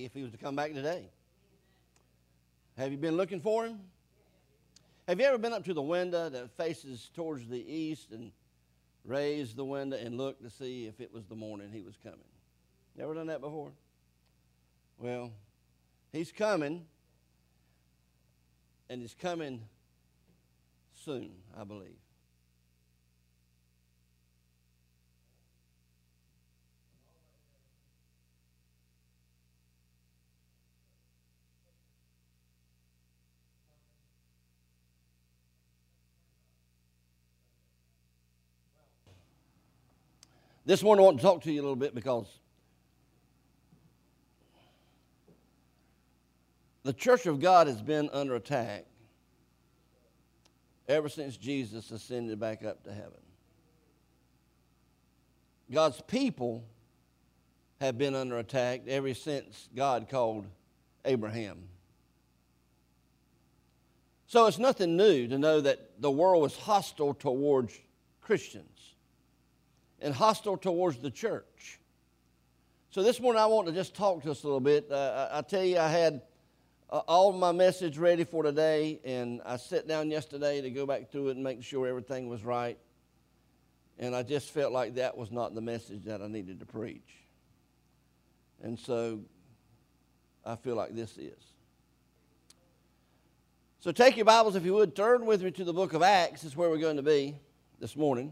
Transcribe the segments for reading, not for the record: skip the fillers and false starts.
if he was to come back today. Have you been looking for him? Have you ever been up to the window that faces towards the east and raised the window and looked to see if it was the morning he was coming? Never done that before? Well, he's coming, and he's coming soon, I believe. This morning I want to talk to you a little bit because the church of God has been under attack ever since Jesus ascended back up to heaven. God's people have been under attack ever since God called Abraham. So it's nothing new to know that the world is hostile towards Christians and hostile towards the church. So this morning I want to just talk to us a little bit. I tell you, I had all my message ready for today, and I sat down yesterday to go back through it and make sure everything was right. And I just felt like that was not the message that I needed to preach. And so I feel like this is. So take your Bibles, if you would, turn with me to the book of Acts. Is where we're going to be this morning.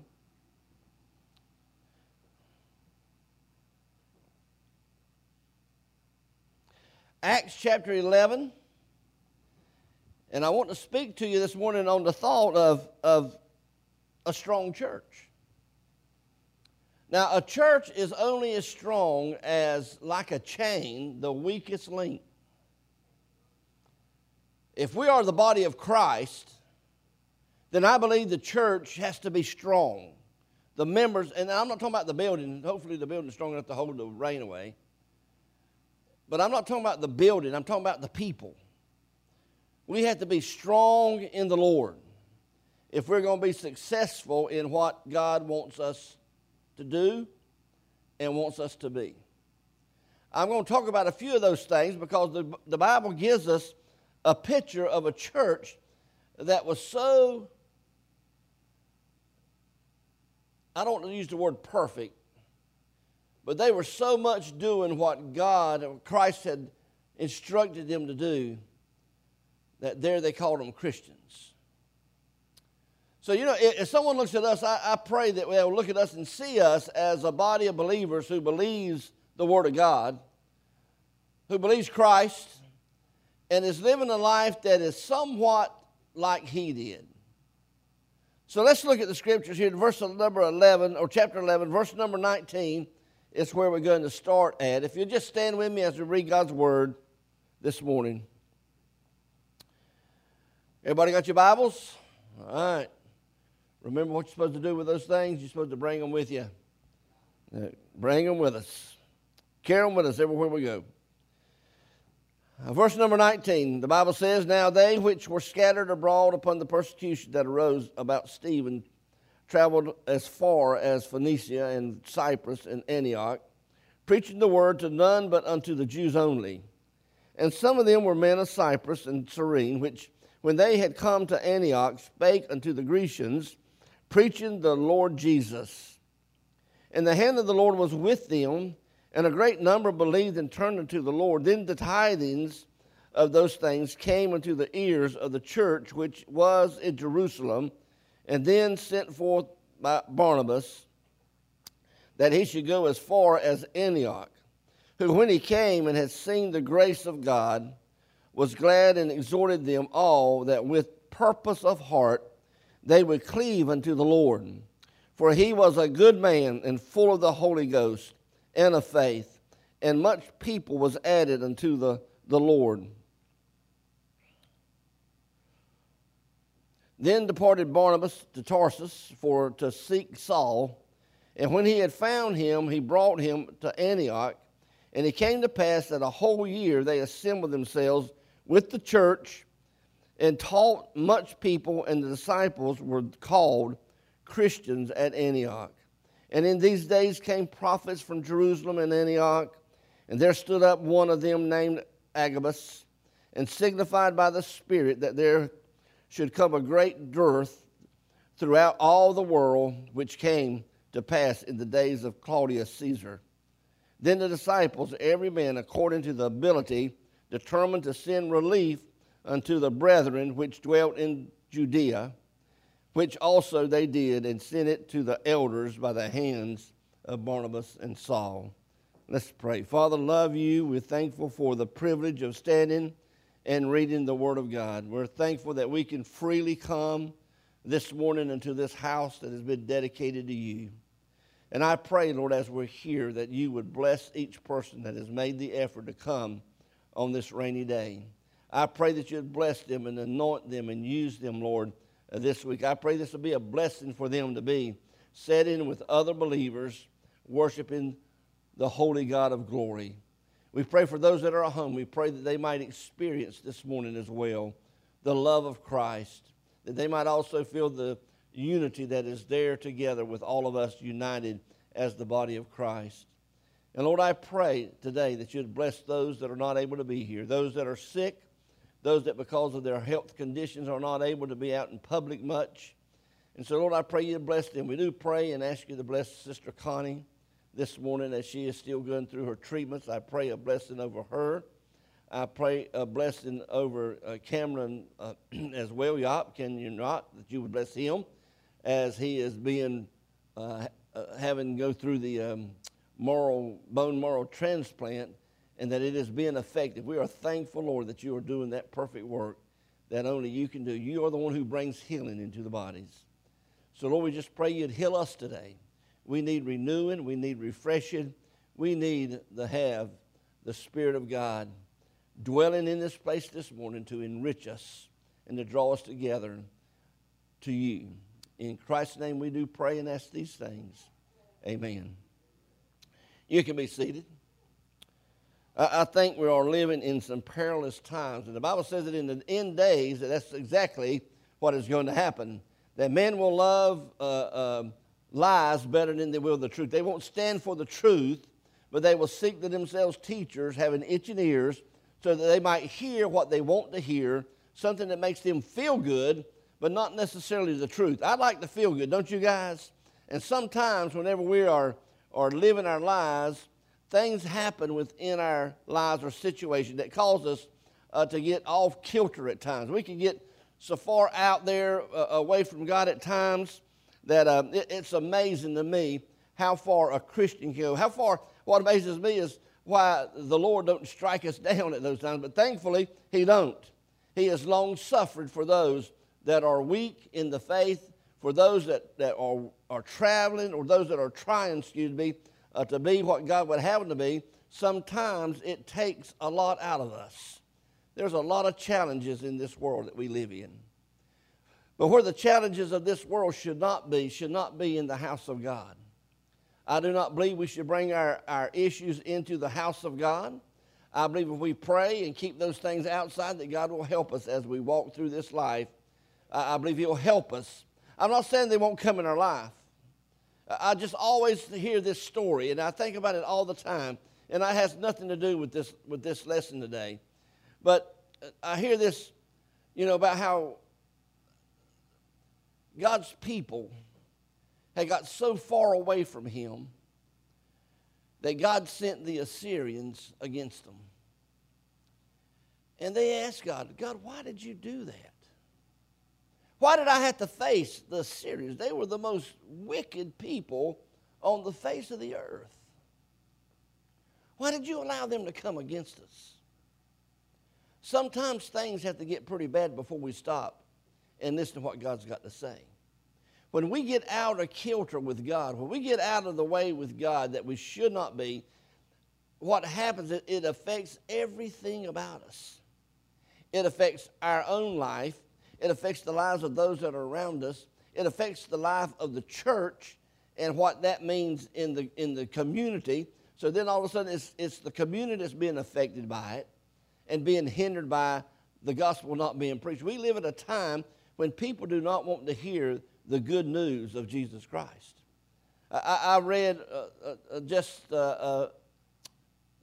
Acts chapter 11, and I want to speak to you this morning on the thought of a strong church. Now, a church is only as strong as, like a chain, the weakest link. If we are the body of Christ, then I believe the church has to be strong. The members, and I'm not talking about the building. Hopefully the building is strong enough to hold the rain away. But I'm not talking about the building. I'm talking about the people. We have to be strong in the Lord if we're going to be successful in what God wants us to do and wants us to be. I'm going to talk about a few of those things because the Bible gives us a picture of a church that was so, I don't use the word perfect, but they were so much doing what God or Christ had instructed them to do that there they called them Christians. So, you know, if someone looks at us, I pray that they'll look at us and see us as a body of believers who believes the Word of God, who believes Christ, and is living a life that is somewhat like He did. So let's look at the scriptures here. Verse number 11, or chapter 11, verse number 19. It's where we're going to start at. If you'll just stand with me as we read God's Word this morning. Everybody got your Bibles? All right. Remember what you're supposed to do with those things? You're supposed to bring them with you. Bring them with us. Carry them with us everywhere we go. Verse number 19, the Bible says, "Now they which were scattered abroad upon the persecution that arose about Stephen traveled as far as Phoenicia and Cyprus and Antioch, preaching the word to none but unto the Jews only. And some of them were men of Cyprus and Cyrene, which, when they had come to Antioch, spake unto the Grecians, preaching the Lord Jesus. And the hand of the Lord was with them, and a great number believed and turned unto the Lord. Then the tidings of those things came unto the ears of the church which was in Jerusalem, and then sent forth by Barnabas, that he should go as far as Antioch, who when he came and had seen the grace of God, was glad and exhorted them all that with purpose of heart they would cleave unto the Lord. For he was a good man and full of the Holy Ghost and of faith, and much people was added unto the Lord. Then departed Barnabas to Tarsus to seek Saul, and when he had found him, he brought him to Antioch. And it came to pass that a whole year they assembled themselves with the church and taught much people, and the disciples were called Christians at Antioch. And in these days came prophets from Jerusalem and Antioch, And there stood up one of them named Agabus, and signified by the Spirit that there should come a great dearth throughout all the world, which came to pass in the days of Claudius Caesar. Then the disciples, every man according to the ability, determined to send relief unto the brethren which dwelt in Judea, which also they did, and sent it to the elders by the hands of Barnabas and Saul. Let's pray. Father, love you. We're thankful for the privilege of standing and reading the Word of God. We're thankful that we can freely come this morning into this house that has been dedicated to you. And I pray, Lord, as we're here, that you would bless each person that has made the effort to come on this rainy day. I pray that you'd bless them and anoint them and use them, Lord, this week. I pray this will be a blessing for them to be set in with other believers, worshiping the holy God of glory. We pray for those that are at home. We pray that they might experience this morning as well the love of Christ, that they might also feel the unity that is there together with all of us united as the body of Christ. And Lord, I pray today that you'd bless those that are not able to be here, those that are sick, those that because of their health conditions are not able to be out in public much. And so, Lord, I pray you'd bless them. We do pray and ask you to bless Sister Connie this morning as she is still going through her treatments. I pray a blessing over her. I pray a blessing over Cameron as well. Yop, can you not? That you would bless him as he is being, having go through the bone marrow transplant, and that it is being effective. We are thankful, Lord, that you are doing that perfect work that only you can do. You are the one who brings healing into the bodies. So, Lord, we just pray you'd heal us today. We need renewing. We need refreshing. We need to have the Spirit of God dwelling in this place this morning to enrich us and to draw us together to you. In Christ's name we do pray and ask these things. Amen. You can be seated. I think we are living in some perilous times. And the Bible says that in the end days, that's exactly what is going to happen. That men will love lies better than they will the truth. They won't stand for the truth, but they will seek to themselves teachers having itching ears so that they might hear what they want to hear, something that makes them feel good, but not necessarily the truth. I like to feel good, don't you guys? And sometimes whenever we are living our lives, things happen within our lives or situations that cause us to get off kilter at times. We can get so far out there away from God at times that it's amazing to me how far a Christian can go. What amazes me is why the Lord don't strike us down at those times, but thankfully He don't. He has long suffered for those that are weak in the faith, for those that are traveling, or those that are trying, to be what God would have them to be. Sometimes it takes a lot out of us. There's a lot of challenges in this world that we live in. But where the challenges of this world should not be in the house of God. I do not believe we should bring our issues into the house of God. I believe if we pray and keep those things outside, that God will help us as we walk through this life. I believe He'll help us. I'm not saying they won't come in our life. I just always hear this story, and I think about it all the time, and it has nothing to do with this lesson today. But I hear this, about how God's people had got so far away from Him that God sent the Assyrians against them. And they asked God, why did you do that? Why did I have to face the Assyrians? They were the most wicked people on the face of the earth. Why did you allow them to come against us? Sometimes things have to get pretty bad before we stop and listen to what God's got to say. When we get out of kilter with God, when we get out of the way with God that we should not be, what happens is it affects everything about us. It affects our own life. It affects the lives of those that are around us. It affects the life of the church and what that means in the community. So then all of a sudden it's the community that's being affected by it and being hindered by the gospel not being preached. We live at a time when people do not want to hear the good news of Jesus Christ. I read just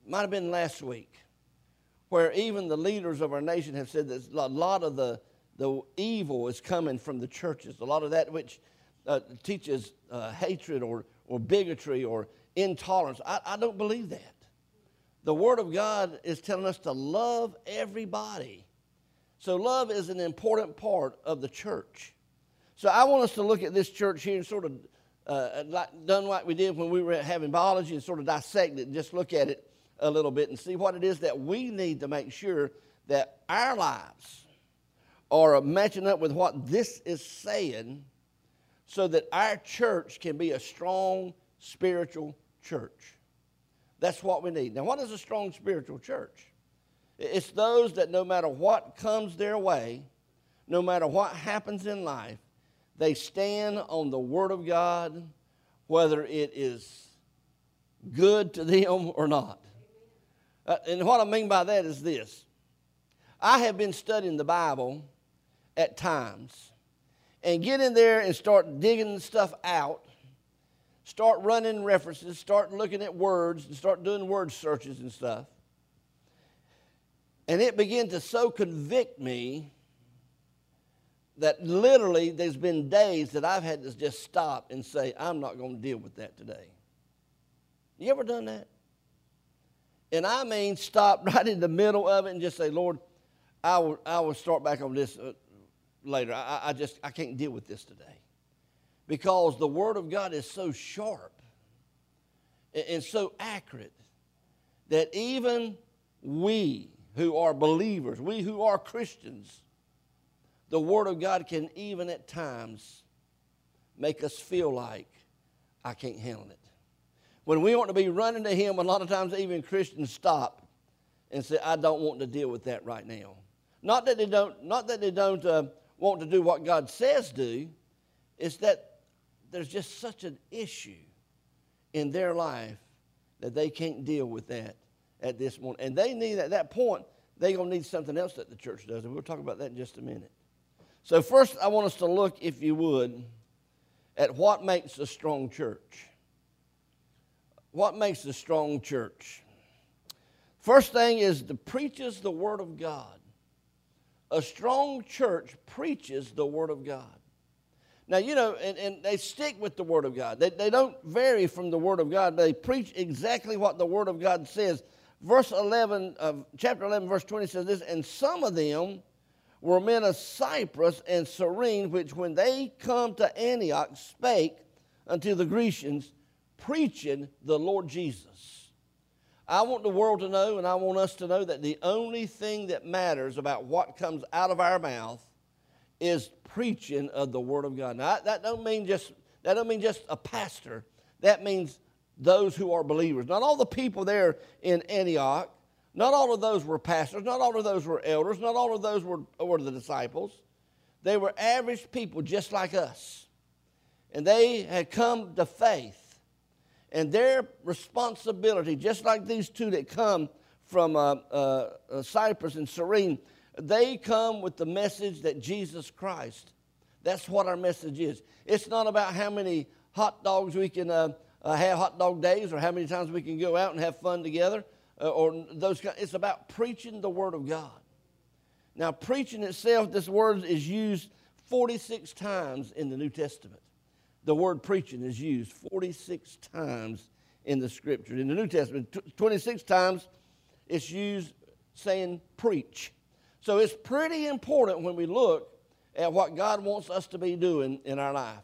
might have been last week, where even the leaders of our nation have said that a lot of the evil is coming from the churches. A lot of that which teaches hatred or bigotry or intolerance. I don't believe that. The Word of God is telling us to love everybody. So love is an important part of the church. So I want us to look at this church here and sort of done like we did when we were having biology and sort of dissect it and just look at it a little bit and see what it is that we need to make sure that our lives are matching up with what this is saying so that our church can be a strong spiritual church. That's what we need. Now, what is a strong spiritual church? It's those that no matter what comes their way, no matter what happens in life, they stand on the Word of God, whether it is good to them or not. And what I mean by that is this. I have been studying the Bible at times and get in there and start digging stuff out, start running references, start looking at words, and start doing word searches and stuff. And it began to so convict me that literally there's been days that I've had to just stop and say, I'm not going to deal with that today. You ever done that? And I mean stop right in the middle of it and just say, Lord, I will start back on this later. I can't deal with this today. Because the Word of God is so sharp and so accurate that even we who are believers, we who are Christians, the Word of God can even at times make us feel like I can't handle it. When we want to be running to Him, a lot of times even Christians stop and say, I don't want to deal with that right now. Not that they don't want to do what God says do. It's that there's just such an issue in their life that they can't deal with that at this moment. And they need, at that point, they're going to need something else that the church does. And we'll talk about that in just a minute. So first, I want us to look, if you would, at what makes a strong church. What makes a strong church? First thing is it preaches the Word of God. A strong church preaches the Word of God. Now, you know, and they stick with the Word of God. They don't vary from the Word of God. They preach exactly what the Word of God says. Verse 11 of chapter 11, verse 20 says this, and some of them were men of Cyprus and Cyrene, which when they come to Antioch spake unto the Grecians, preaching the Lord Jesus. I want the world to know, and I want us to know, that the only thing that matters about what comes out of our mouth is preaching of the Word of God. Now, that don't mean just a pastor. That means those who are believers. Not all the people there in Antioch, not all of those were pastors, not all of those were elders, not all of those were the disciples. They were average people just like us. And they had come to faith. And their responsibility, just like these two that come from Cyprus and Cyrene, they come with the message that Jesus Christ. That's what our message is. It's not about how many hot dogs we can have hot dog days or how many times we can go out and have fun together or those kind. It's about preaching the Word of God. Now, preaching itself, this word is used 46 times in the New Testament. The word preaching is used 46 times in the Scripture. In the New Testament, 26 times it's used saying preach. So it's pretty important when we look at what God wants us to be doing in our life.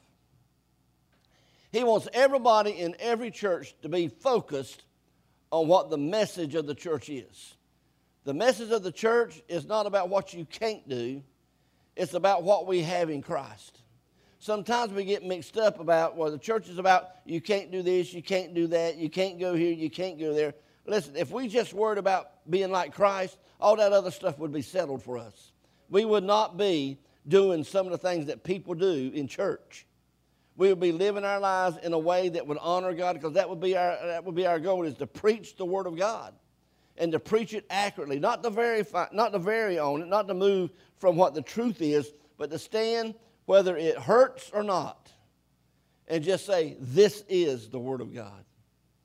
He wants everybody in every church to be focused on what the message of the church is. The message of the church is not about what you can't do. It's about what we have in Christ. Sometimes we get mixed up about, well, the church is about you can't do this, you can't do that, you can't go here, you can't go there. Listen, if we just worried about being like Christ, all that other stuff would be settled for us. We would not be doing some of the things that people do in church. We would be living our lives in a way that would honor God, because that would be our goal, is to preach the Word of God and to preach it accurately, not to vary on it, not to move from what the truth is, but to stand whether it hurts or not and just say, this is the Word of God.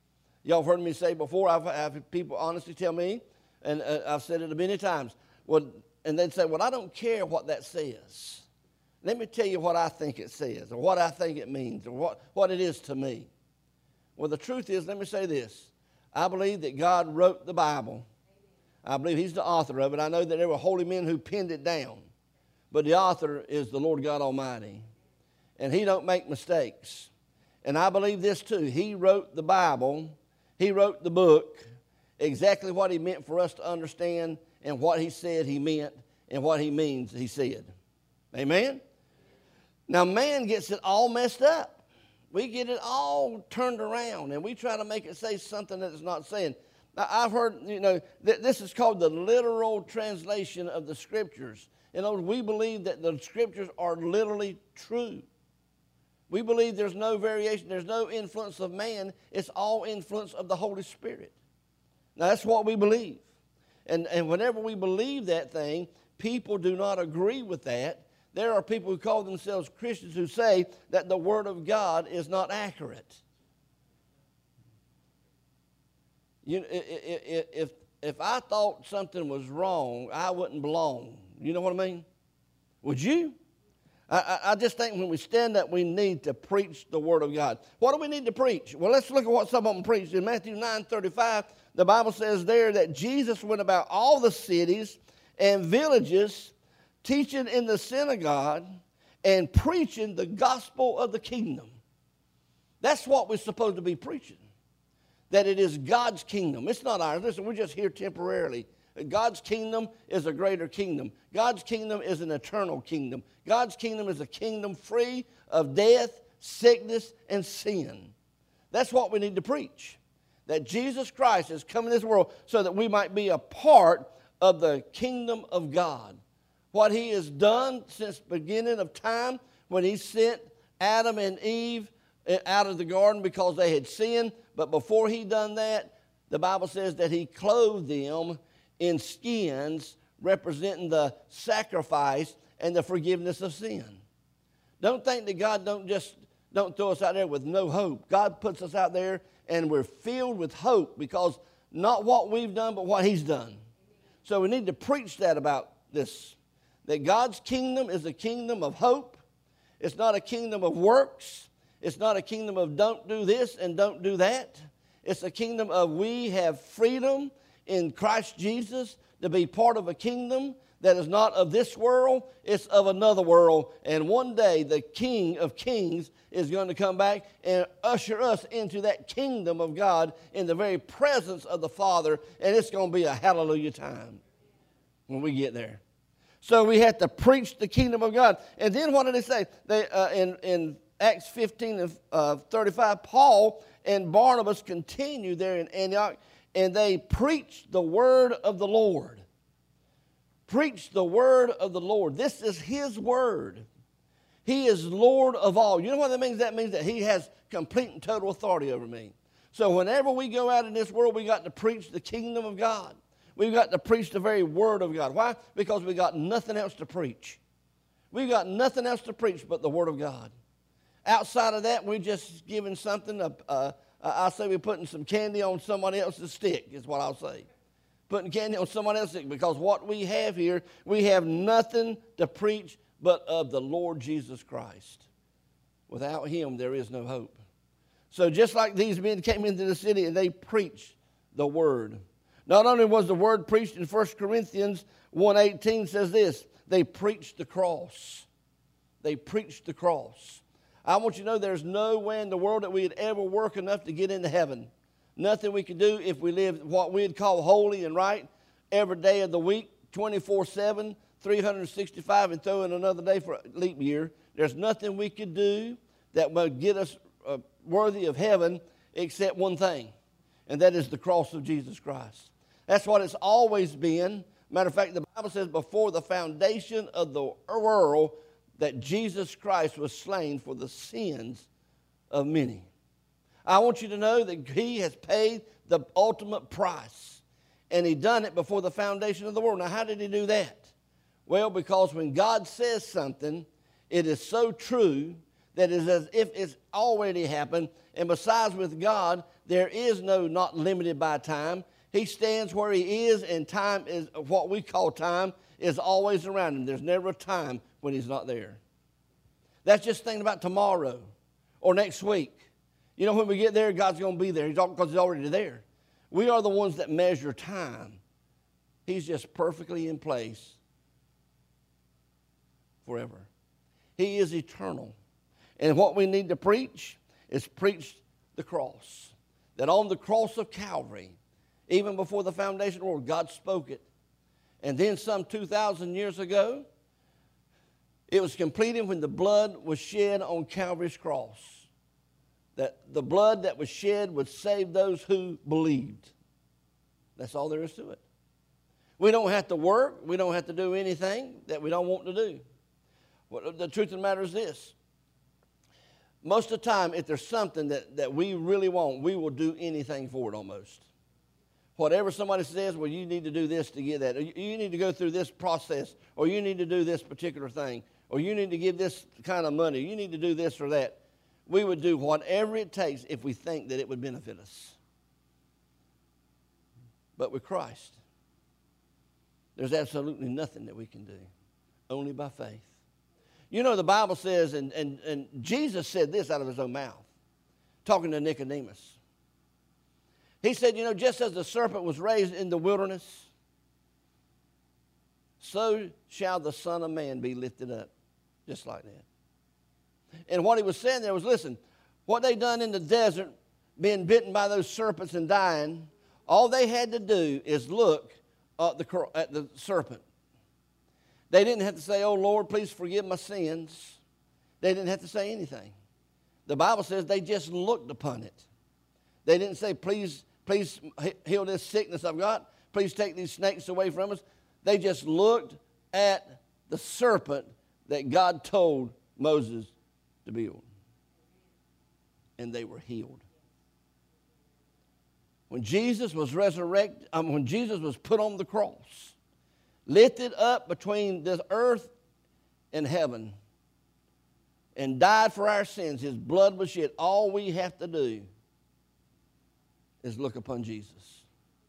Y'all have heard me say before, I've had people honestly tell me, and I've said it many times, well, and they'd say, well, I don't care what that says. Let me tell you what I think it says, or what I think it means, or what it is to me. Well, the truth is, let me say this. I believe that God wrote the Bible. I believe he's the author of it. I know that there were holy men who penned it down. But the author is the Lord God Almighty. And he don't make mistakes. And I believe this too. He wrote the Bible. He wrote the book. Exactly what he meant for us to understand, and what he said he meant, and what he means he said. Amen? Now, man gets it all messed up. We get it all turned around, and we try to make it say something that it's not saying. Now, I've heard, this is called the literal translation of the Scriptures. In other words, we believe that the Scriptures are literally true. We believe there's no variation, there's no influence of man. It's all influence of the Holy Spirit. Now, that's what we believe. And whenever we believe that thing, people do not agree with that. There are people who call themselves Christians who say that the Word of God is not accurate. If I thought something was wrong, I wouldn't belong. You know what I mean? Would you? I just think when we stand up, we need to preach the Word of God. What do we need to preach? Well, let's look at what some of them preached. In Matthew 9:35, the Bible says there that Jesus went about all the cities and villages, teaching in the synagogue and preaching the gospel of the kingdom. That's what we're supposed to be preaching. That it is God's kingdom. It's not ours. Listen, we're just here temporarily. God's kingdom is a greater kingdom. God's kingdom is an eternal kingdom. God's kingdom is a kingdom free of death, sickness, and sin. That's what we need to preach. That Jesus Christ has come in this world so that we might be a part of the kingdom of God. What he has done since the beginning of time, when he sent Adam and Eve out of the garden because they had sinned. But before he done that, the Bible says that he clothed them in skins representing the sacrifice and the forgiveness of sin. Don't think that God don't throw us out there with no hope. God puts us out there and we're filled with hope because not what we've done, but what he's done. So we need to preach that about this. That God's kingdom is a kingdom of hope. It's not a kingdom of works. It's not a kingdom of don't do this and don't do that. It's a kingdom of we have freedom in Christ Jesus to be part of a kingdom that is not of this world, it's of another world. And one day the King of Kings is going to come back and usher us into that kingdom of God in the very presence of the Father. And it's going to be a hallelujah time when we get there. So we have to preach the kingdom of God. And then what did they say? In Acts 15 and 35, Paul and Barnabas continued there in Antioch, and they preached the word of the Lord. Preached the word of the Lord. This is his word. He is Lord of all. You know what that means? That means that he has complete and total authority over me. So whenever we go out in this world, we got to preach the kingdom of God. We've got to preach the very word of God. Why? Because we got nothing else to preach. We've got nothing else to preach but the word of God. Outside of that, we're just giving something. I say we're putting some candy on somebody else's stick is what I'll say. Putting candy on somebody else's stick, because what we have here, we have nothing to preach but of the Lord Jesus Christ. Without him, there is no hope. So just like these men came into the city and they preached the word. Not only was the word preached in 1 Corinthians 1:18 says this, they preached the cross. They preached the cross. I want you to know there's no way in the world that we'd ever work enough to get into heaven. Nothing we could do if we lived what we'd call holy and right every day of the week, 24/7, 365, and throw in another day for leap year. There's nothing we could do that would get us worthy of heaven except one thing, and that is the cross of Jesus Christ. That's what it's always been. Matter of fact, the Bible says before the foundation of the world that Jesus Christ was slain for the sins of many. I want you to know that he has paid the ultimate price, and he done it before the foundation of the world. Now, how did he do that? Well, because when God says something, it is so true that is as if it's already happened. And besides, with God, there is no not limited by time. He stands where he is, and time is what we call time is always around him. There's never a time when he's not there. That's just thinking about tomorrow or next week. You know, when we get there, God's going to be there because he's already there. We are the ones that measure time. He's just perfectly in place forever. He is eternal. And what we need to preach is preach the cross. That on the cross of Calvary, even before the foundation of the world, God spoke it. And then some 2,000 years ago, it was completed when the blood was shed on Calvary's cross. That the blood that was shed would save those who believed. That's all there is to it. We don't have to work. We don't have to do anything that we don't want to do. Well, the truth of the matter is this. Most of the time, if there's something that we really want, we will do anything for it almost. Whatever somebody says, well, you need to do this to get that. Or you need to go through this process. Or you need to do this particular thing. Or you need to give this kind of money. You need to do this or that. We would do whatever it takes if we think that it would benefit us. But with Christ, there's absolutely nothing that we can do. Only by faith. You know, the Bible says, and Jesus said this out of his own mouth, talking to Nicodemus. He said, you know, just as the serpent was raised in the wilderness, so shall the Son of Man be lifted up. Just like that. And what he was saying there was, listen, what they done in the desert, being bitten by those serpents and dying, all they had to do is look at the serpent. They didn't have to say, oh, Lord, please forgive my sins. They didn't have to say anything. The Bible says they just looked upon it. They didn't say, please heal this sickness I've got. Please take these snakes away from us. They just looked at the serpent that God told Moses to build. And they were healed. When Jesus was resurrected, when Jesus was put on the cross, lifted up between this earth and heaven, and died for our sins, his blood was shed. All we have to do is look upon Jesus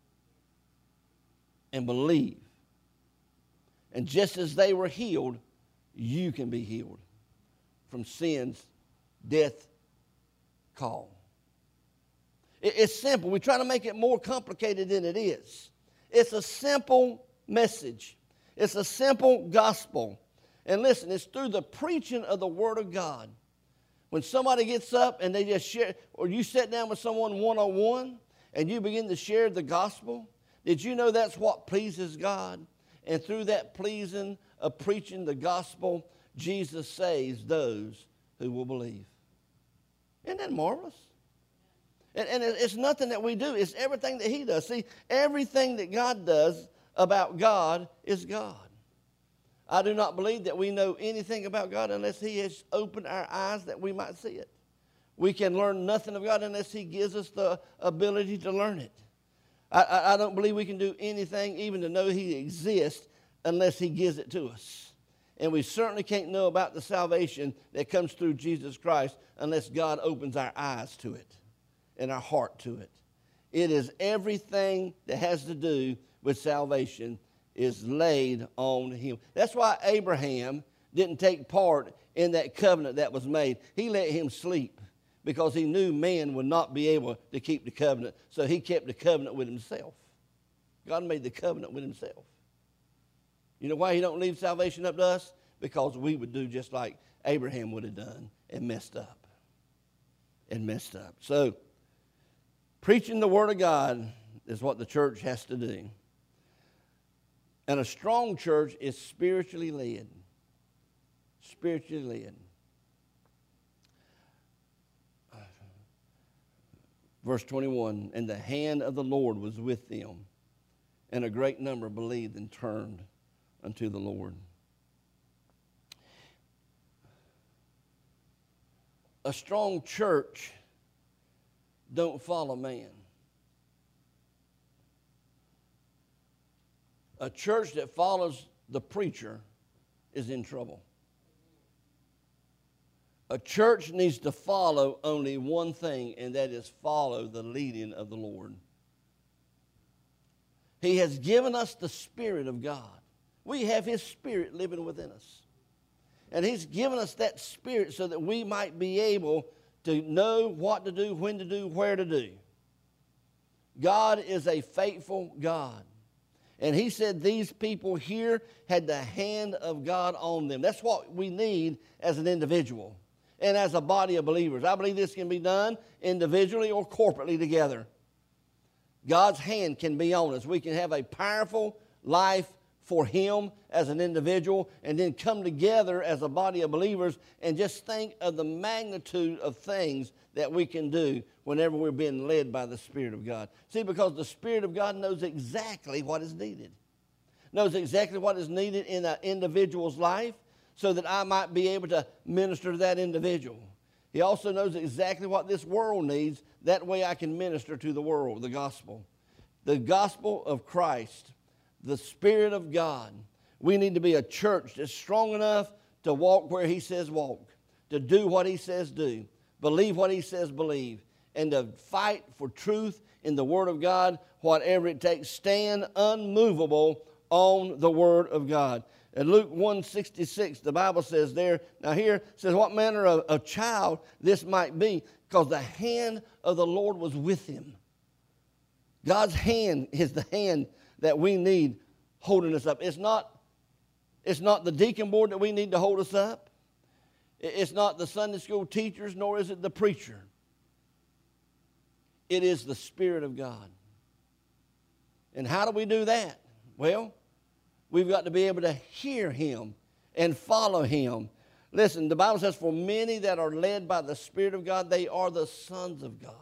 and believe. And just as they were healed, you can be healed from sin's death call. It's simple. We try to make it more complicated than it is. It's a simple message. It's a simple gospel. And listen, it's through the preaching of the Word of God. When somebody gets up and they just share, or you sit down with someone one-on-one and you begin to share the gospel, did you know that's what pleases God? And through that pleasing of preaching the gospel, Jesus saves those who will believe. Isn't that marvelous? And it's nothing that we do. It's everything that he does. See, everything that God does about God is God. I do not believe that we know anything about God unless he has opened our eyes that we might see it. We can learn nothing of God unless he gives us the ability to learn it. I don't believe we can do anything even to know he exists unless he gives it to us. And we certainly can't know about the salvation that comes through Jesus Christ unless God opens our eyes to it and our heart to it. It is everything that has to do with salvation is laid on him. That's why Abraham didn't take part in that covenant that was made. He let him sleep because he knew man would not be able to keep the covenant. So he kept the covenant with himself. God made the covenant with himself. You know why he don't leave salvation up to us? Because we would do just like Abraham would have done and messed up. And messed up. So preaching the Word of God is what the church has to do. And a strong church is spiritually led. Spiritually led. Verse 21, and the hand of the Lord was with them, and a great number believed and turned unto the Lord. A strong church don't follow man. A church that follows the preacher is in trouble. A church needs to follow only one thing, and that is follow the leading of the Lord. He has given us the Spirit of God. We have His Spirit living within us. And He's given us that Spirit so that we might be able to know what to do, when to do, where to do. God is a faithful God. And He said these people here had the hand of God on them. That's what we need as an individual and as a body of believers. I believe this can be done individually or corporately together. God's hand can be on us. We can have a powerful life for Him as an individual and then come together as a body of believers and just think of the magnitude of things that we can do whenever we're being led by the Spirit of God. See, because the Spirit of God knows exactly what is needed. Knows exactly what is needed in an individual's life so that I might be able to minister to that individual. He also knows exactly what this world needs. That way I can minister to the world, the gospel. The gospel of Christ, the Spirit of God. We need to be a church that's strong enough to walk where He says walk, to do what He says do, believe what He says believe, and to fight for truth in the Word of God, whatever it takes. Stand unmovable on the Word of God. In Luke 1:66, the Bible says there, now here it says, what manner of child this might be, because the hand of the Lord was with him. God's hand is the hand that we need holding us up. It's not the deacon board that we need to hold us up. It's not the Sunday school teachers, nor is it the preacher. It is the Spirit of God. And how do we do that? Well, we've got to be able to hear Him and follow Him. Listen, the Bible says, for many that are led by the Spirit of God, they are the sons of God.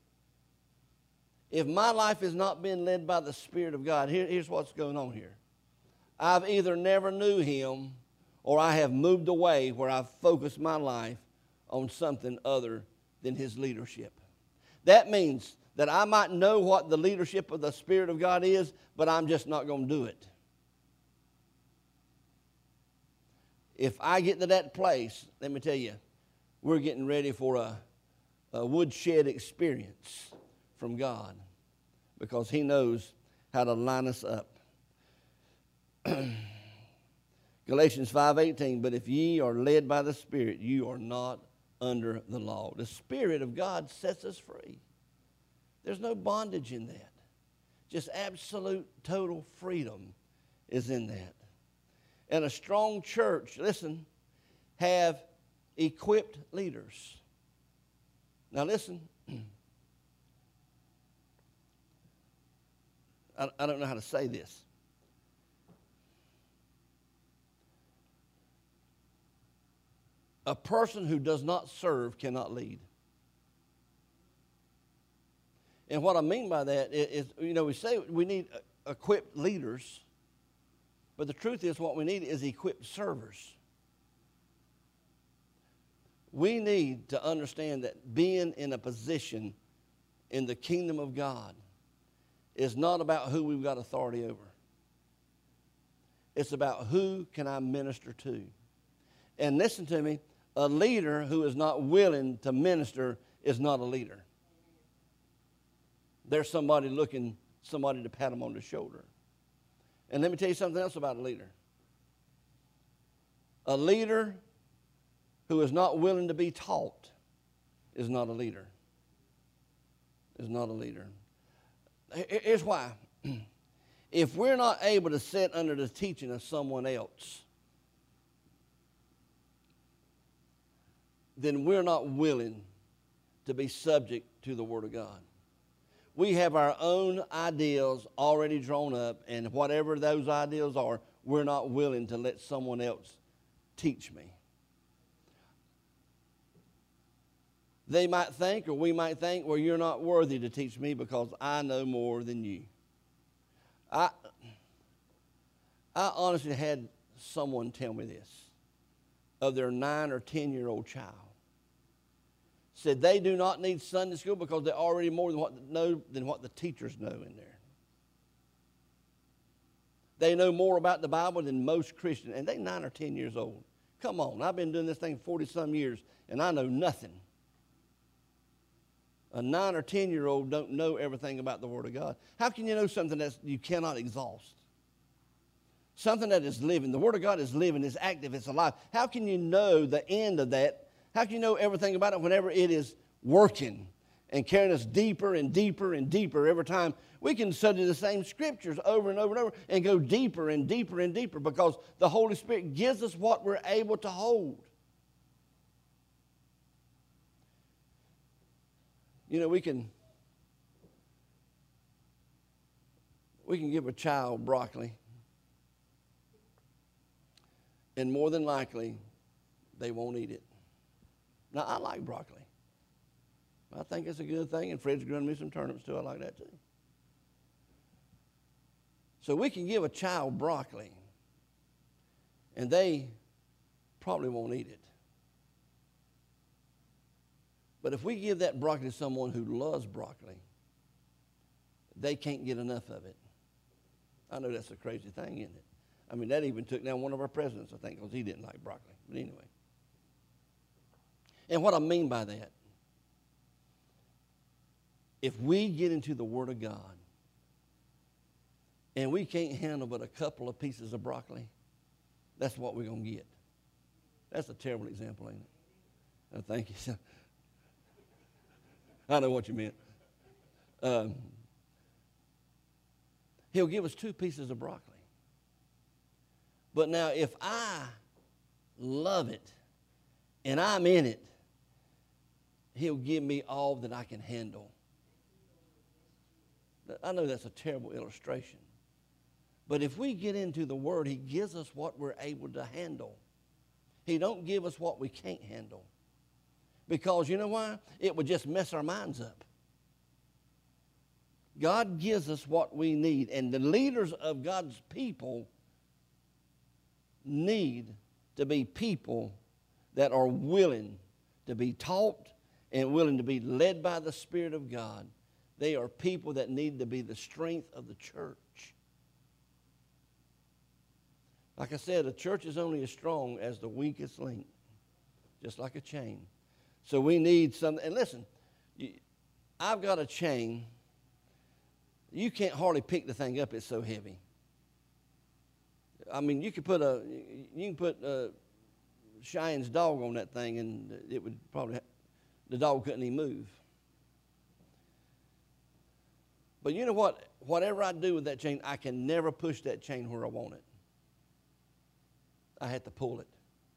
If my life has not been led by the Spirit of God, here's what's going on here. I've either never knew Him or I have moved away where I've focused my life on something other than His leadership. That means that I might know what the leadership of the Spirit of God is, but I'm just not going to do it. If I get to that place, let me tell you, we're getting ready for a woodshed experience from God, because He knows how to line us up. Galatians 5:18, but if ye are led by the Spirit, you are not under the law. The Spirit of God sets us free. There's no bondage in that. Just absolute, total freedom is in that. And a strong church, listen, have equipped leaders. Now listen, I don't know how to say this. A person who does not serve cannot lead. And what I mean by that is, we say we need equipped leaders, but the truth is what we need is equipped servers. We need to understand that being in a position in the kingdom of God is not about who we've got authority over. It's about who can I minister to. And listen to me, a leader who is not willing to minister is not a leader. There's somebody to pat them on the shoulder. And let me tell you something else about a leader. A leader who is not willing to be taught is not a leader. Is not a leader. Here's why. If we're not able to sit under the teaching of someone else, then we're not willing to be subject to the Word of God. We have our own ideals already drawn up, and whatever those ideals are, we're not willing to let someone else teach me. They might think, or we might think, well, you're not worthy to teach me because I know more than you. I honestly had someone tell me this of their 9 or 10-year-old child. Said they do not need Sunday school because they're already more than what the teachers know in there. They know more about the Bible than most Christians, and they're 9 or 10 years old. Come on, I've been doing this thing 40-some years, and I know nothing. A 9 or 10-year-old don't know everything about the Word of God. How can you know something that you cannot exhaust? Something that is living. The Word of God is living, it's active, it's alive. How can you know the end of that? How can you know everything about it whenever it is working and carrying us deeper and deeper and deeper every time? We can study the same scriptures over and over and over and go deeper and deeper and deeper because the Holy Spirit gives us what we're able to hold. You know, we can give a child broccoli, and more than likely, they won't eat it. Now, I like broccoli. I think it's a good thing, and Fred's growing me some turnips too. I like that too. So we can give a child broccoli, and they probably won't eat it. But if we give that broccoli to someone who loves broccoli, they can't get enough of it. I know that's a crazy thing, isn't it? I mean, that even took down one of our presidents, I think, because he didn't like broccoli. But anyway. And what I mean by that, if we get into the Word of God and we can't handle but a couple of pieces of broccoli, that's what we're going to get. That's a terrible example, ain't it? Thank you. I know what you meant. He'll give us 2 pieces of broccoli. But now if I love it and I'm in it, he'll give me all that I can handle. I know that's a terrible illustration. But if we get into the Word, he gives us what we're able to handle. He don't give us what we can't handle. Because you know why? It would just mess our minds up. God gives us what we need. And the leaders of God's people need to be people that are willing to be taught and willing to be led by the Spirit of God. They are people that need to be the strength of the church. Like I said, a church is only as strong as the weakest link, just like a chain. So we need something. And listen, I've got a chain. You can't hardly pick the thing up. It's so heavy. I mean, you can put Cheyenne's dog on that thing, and it would probably, the dog couldn't even move. But you know what? Whatever I do with that chain, I can never push that chain where I want it. I had to pull it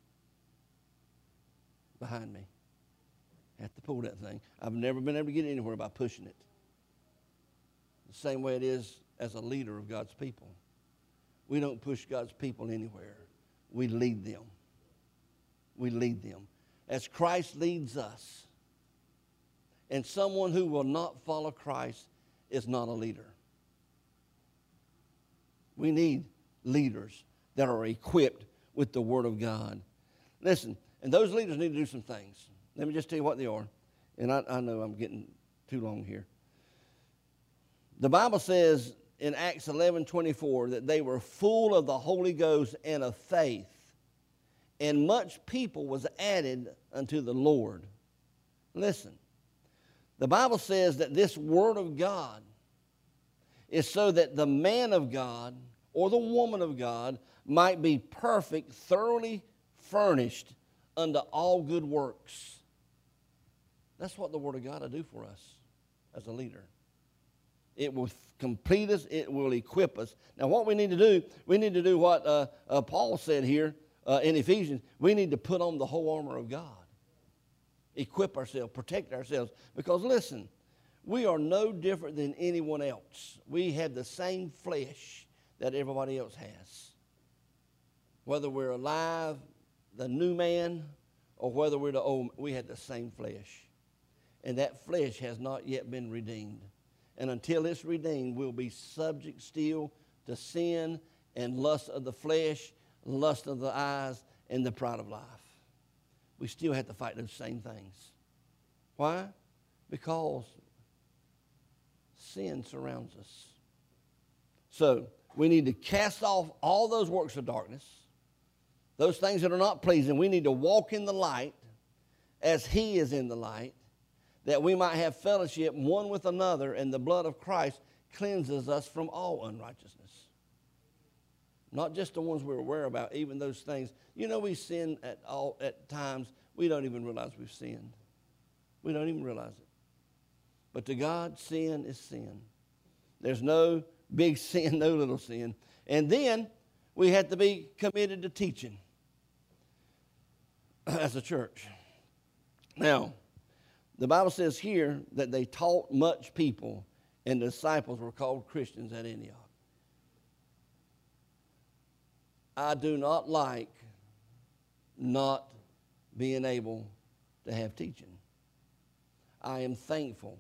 behind me. I have to pull that thing. I've never been able to get anywhere by pushing it. The same way it is as a leader of God's people. We don't push God's people anywhere. We lead them. We lead them. As Christ leads us. And someone who will not follow Christ is not a leader. We need leaders that are equipped with the Word of God. Listen, and those leaders need to do some things. Let me just tell you what they are. And I know I'm getting too long here. The Bible says in Acts 11:24 that they were full of the Holy Ghost and of faith, and much people was added unto the Lord. Listen, the Bible says that this Word of God is so that the man of God or the woman of God might be perfect, thoroughly furnished unto all good works. That's what the Word of God will do for us as a leader. It will complete us. It will equip us. Now, what we need to do what Paul said here in Ephesians. We need to put on the whole armor of God. Equip ourselves, protect ourselves. Because listen, we are no different than anyone else. We have the same flesh that everybody else has. Whether we're alive, the new man, or whether we're the old, we have the same flesh. And that flesh has not yet been redeemed. And until it's redeemed, we'll be subject still to sin and lust of the flesh, lust of the eyes, and the pride of life. We still have to fight those same things. Why? Because sin surrounds us. So we need to cast off all those works of darkness. those things that are not pleasing. We need to walk in the light as He is in the light, that we might have fellowship one with another, and the blood of Christ cleanses us from all unrighteousness. Not just the ones we're aware about, even those things. You know, we sin at times we don't even realize we've sinned. We don't even realize it. But to God, sin is sin. There's no big sin, no little sin. And then we have to be committed to teaching as a church. Now, the Bible says here that they taught much people, and the disciples were called Christians at Antioch. I do not like not being able to have teaching. I am thankful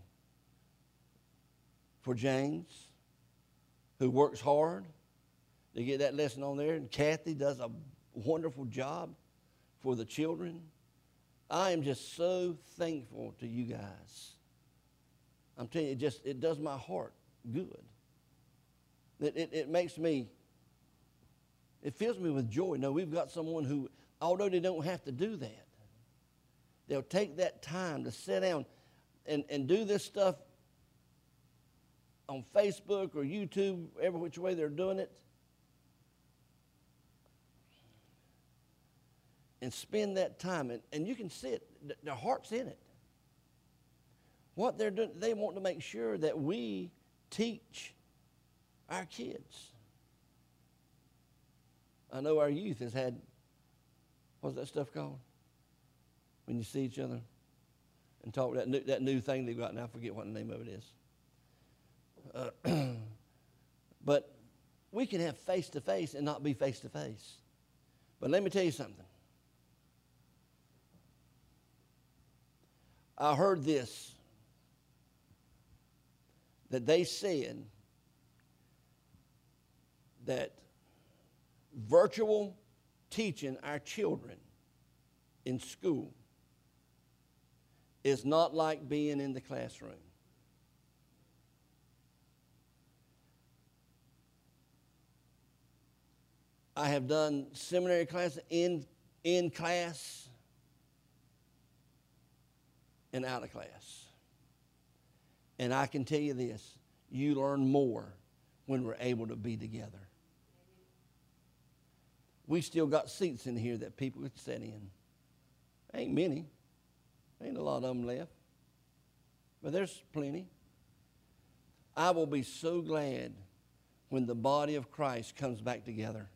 for James, who works hard to get that lesson on there, and Kathy does a wonderful job for the children. I am just so thankful to you guys. I'm telling you, it does my heart good. It makes me, it fills me with joy. No, we've got someone who, although they don't have to do that, they'll take that time to sit down and do this stuff on Facebook or YouTube, every which way they're doing it, and spend that time. And you can see it, their heart's in it. What they're doing, they want to make sure that we teach our kids. I know our youth has had, what's that stuff called? When you see each other and talk, that new thing they've got now, I forget what the name of it is. But we can have face-to-face and not be face-to-face. But let me tell you something. I heard this, that they said that virtual teaching our children in school is not like being in the classroom. I have done seminary classes in class and out of class. And I can tell you this, you learn more when we're able to be together. We still got seats in here that people could sit in. Ain't many. Ain't a lot of them left. But there's plenty. I will be so glad when the body of Christ comes back together.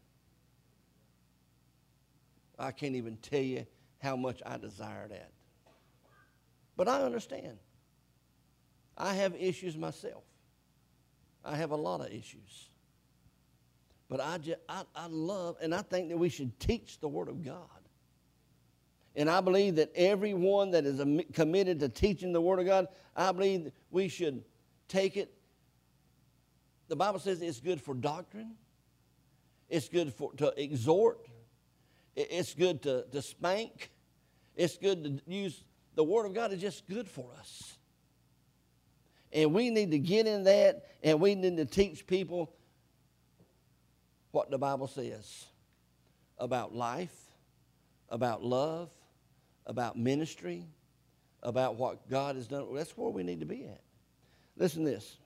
I can't even tell you how much I desire that. But I understand. I have issues myself. I have a lot of issues. But I love, and I think that we should teach the Word of God. And I believe that everyone that is committed to teaching the Word of God, I believe that we should take it. The Bible says it's good for doctrine. It's good to exhort. It's good to spank. It's good to use. The Word of God is just good for us. And we need to get in that, and we need to teach people what the Bible says about life, about love, about ministry, about what God has done. That's where we need to be at. Listen to this.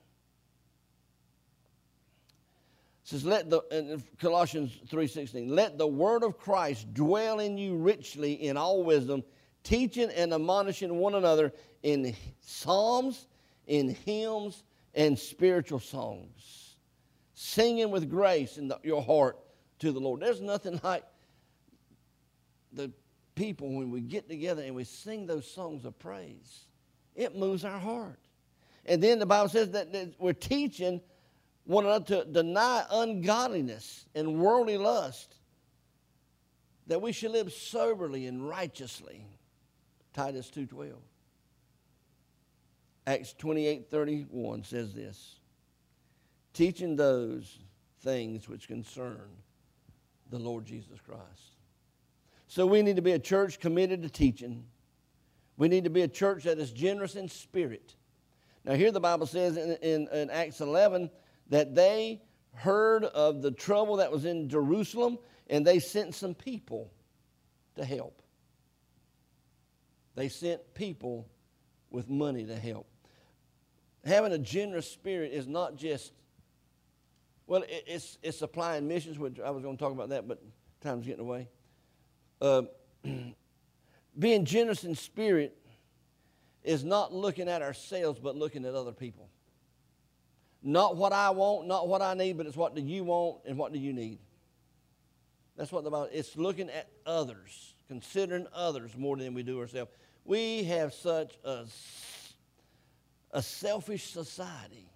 It says, in Colossians 3:16, let the word of Christ dwell in you richly in all wisdom, teaching and admonishing one another in psalms, in hymns, and spiritual songs, singing with grace in your heart to the Lord. There's nothing like the people when we get together and we sing those songs of praise. It moves our heart. And then the Bible says that we're teaching one another to deny ungodliness and worldly lust, that we should live soberly and righteously. Titus 2:12. Acts 28:31 says this, teaching those things which concern the Lord Jesus Christ. So we need to be a church committed to teaching. We need to be a church that is generous in spirit. Now here the Bible says in Acts 11 that they heard of the trouble that was in Jerusalem, and they sent some people to help. They sent people with money to help. Having a generous spirit is not just, well, it's supplying missions, which I was going to talk about that, but time's getting away. Being generous in spirit is not looking at ourselves, but looking at other people. Not what I want, not what I need, but it's what do you want and what do you need. That's what the Bible, it's looking at others, considering others more than we do ourselves. We have such a selfish society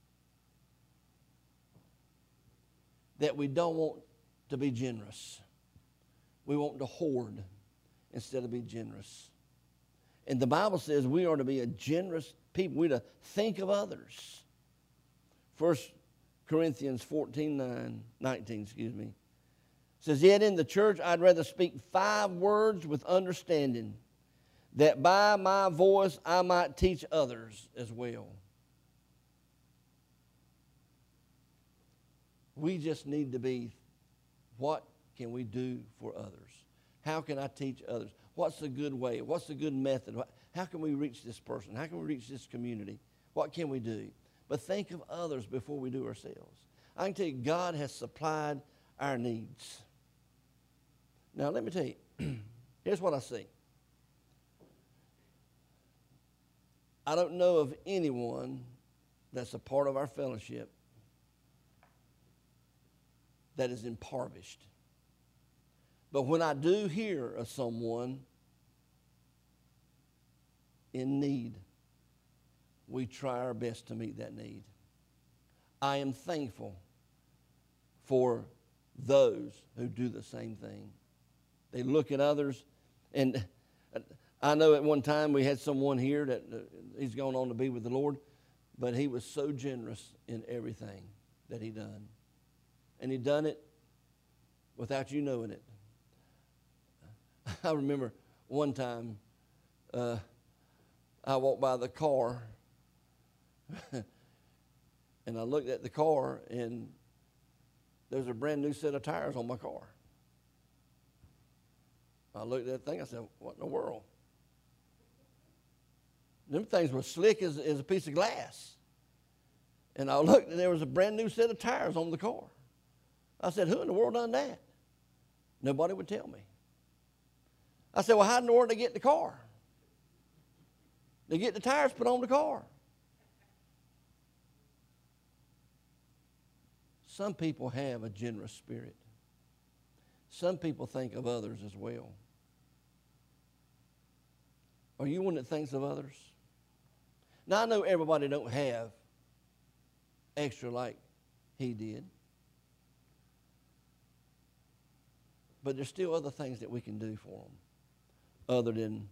that we don't want to be generous. We want to hoard instead of be generous. And the Bible says we are to be a generous people. We're to think of others. 1 Corinthians 19 says, yet in the church I'd rather speak 5 words with understanding, that by my voice I might teach others as well. We just need to be, what can we do for others? How can I teach others? What's the good way? What's the good method? How can we reach this person? How can we reach this community? What can we do? But think of others before we do ourselves. I can tell you, God has supplied our needs. Now, let me tell you, here's what I see. I don't know of anyone that's a part of our fellowship that is impoverished. But when I do hear of someone in need, we try our best to meet that need. I am thankful for those who do the same thing. They look at others, and I know at one time we had someone here that he's gone on to be with the Lord, but he was so generous in everything that he done. And he done it without you knowing it. I remember one time I walked by the car and I looked at the car, and there was a brand new set of tires on my car. I looked at that thing, I said, what in the world? Them things were slick as a piece of glass. And I looked, and there was a brand new set of tires on the car. I said, who in the world done that? Nobody would tell me. I said, well, how in the world did they get the car? They get the tires put on the car. Some people have a generous spirit. Some people think of others as well. Are you one that thinks of others? Now, I know everybody don't have extra like he did. But there's still other things that we can do for them other than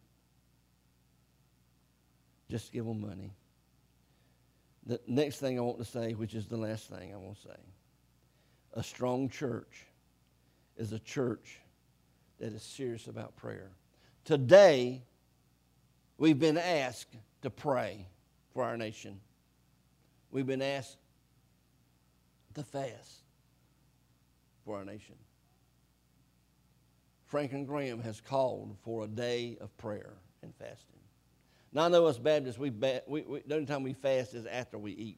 just give them money. The next thing I want to say, which is the last thing I want to say, a strong church is a church that is serious about prayer. Today, we've been asked to pray for our nation. We've been asked to fast for our nation. Franklin Graham has called for a day of prayer and fasting. Now, I know us Baptists, the only time we fast is after we eat.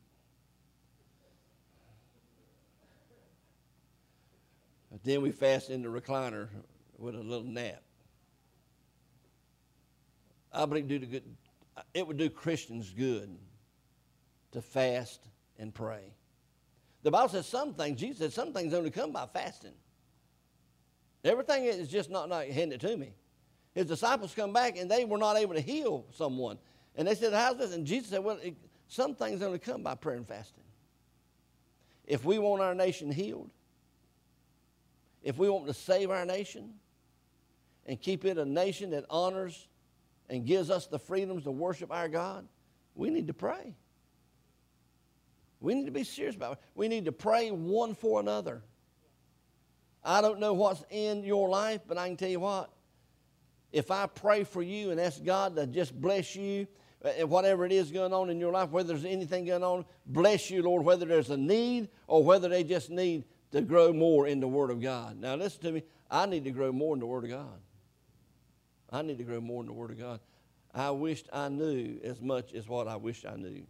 But then we fast in the recliner with a little nap. I believe it would do Christians good to fast and pray. The Bible says Jesus said some things only come by fasting. Everything is just not handing it to me. His disciples come back and they were not able to heal someone. And they said, how's this? And Jesus said, well, some things only come by prayer and fasting. If we want our nation healed, if we want to save our nation and keep it a nation that honors and gives us the freedoms to worship our God, we need to pray. We need to be serious about it. We need to pray one for another. I don't know what's in your life, but I can tell you what. If I pray for you and ask God to just bless you, And whatever it is going on in your life, whether there's anything going on, bless you, Lord, whether there's a need or whether they just need to grow more in the Word of God. Now, listen to me. I need to grow more in the Word of God. I need to grow more in the Word of God. I wished I knew as much as what I wish I knew.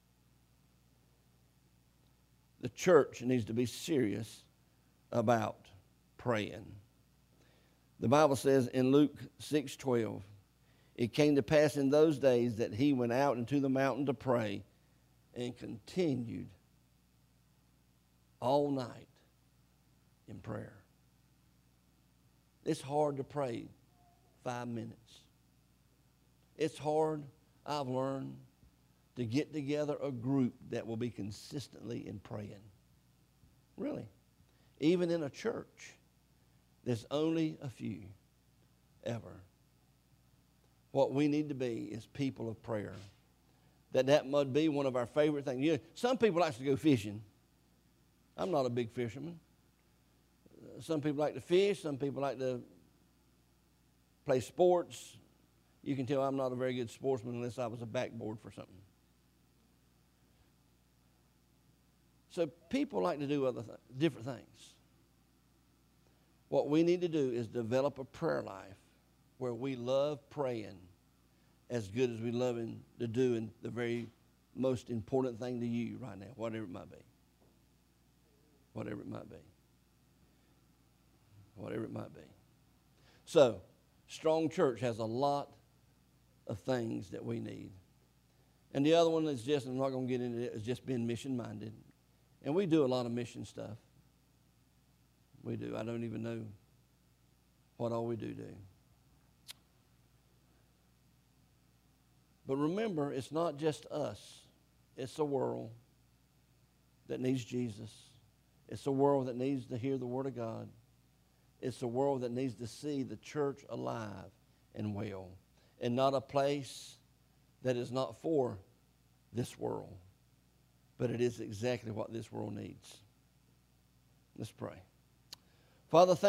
The church needs to be serious about praying. The Bible says in Luke 6:12, it came to pass in those days that he went out into the mountain to pray and continued all night in prayer. It's hard to pray 5 minutes. It's hard, I've learned, to get together a group that will be consistently in praying. Really. Even in a church, there's only a few ever. What we need to be is people of prayer. That must be one of our favorite things. You know, some people like to go fishing. I'm not a big fisherman. Some people like to fish. Some people like to play sports. You can tell I'm not a very good sportsman unless I was a backboard for something. So people like to do different things. What we need to do is develop a prayer life where we love praying as good as we love to do the very most important thing to you right now, whatever it might be. Whatever it might be. Whatever it might be. So, Strong Church has a lot of things that we need. And the other one is just, I'm not going to get into it, is just being mission-minded. And we do a lot of mission stuff. We do. I don't even know what all we do. But remember, it's not just us. It's a world that needs Jesus. It's a world that needs to hear the Word of God. It's a world that needs to see the church alive and well, and not a place that is not for this world, but it is exactly what this world needs. Let's pray. Father,